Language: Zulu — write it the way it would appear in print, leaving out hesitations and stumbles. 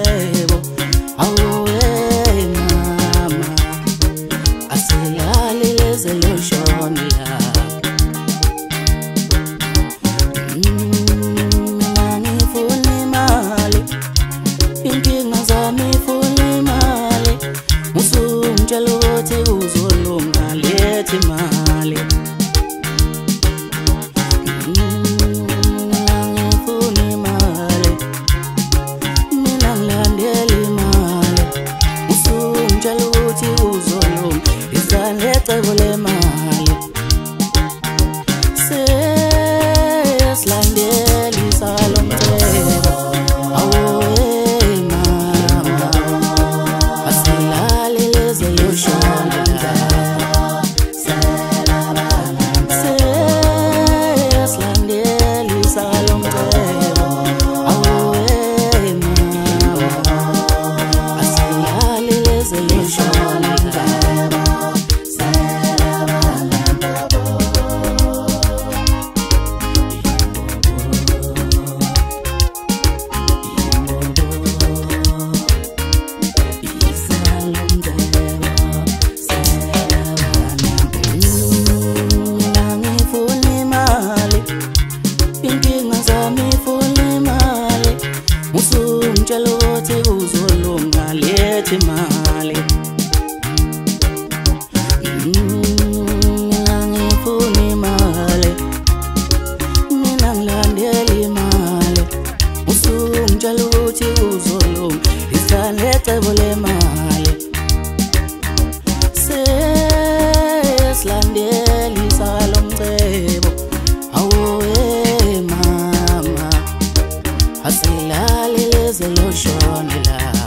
umcebo. Awe mama asilali leze loshona la. Mina ngifuna imali, inkinga zami ifuna imali. Usungitshela ukuthi uzolunga lethi imali. Lecebo lemali sesilandela isalo mcebo. Awe mama asilali leze loshona la. Sesilandela isalo mcebo. Awe mama asilali leze loshona la. Usungitshela ukuthi uzolunga lethi imali. Mina ngifuna imali, mina ngilandela imali. Usungitshela ukuthi uzolunga lecebo lemali. Sesilandela isalo mcebo. Awe mama asilali leze loshona la.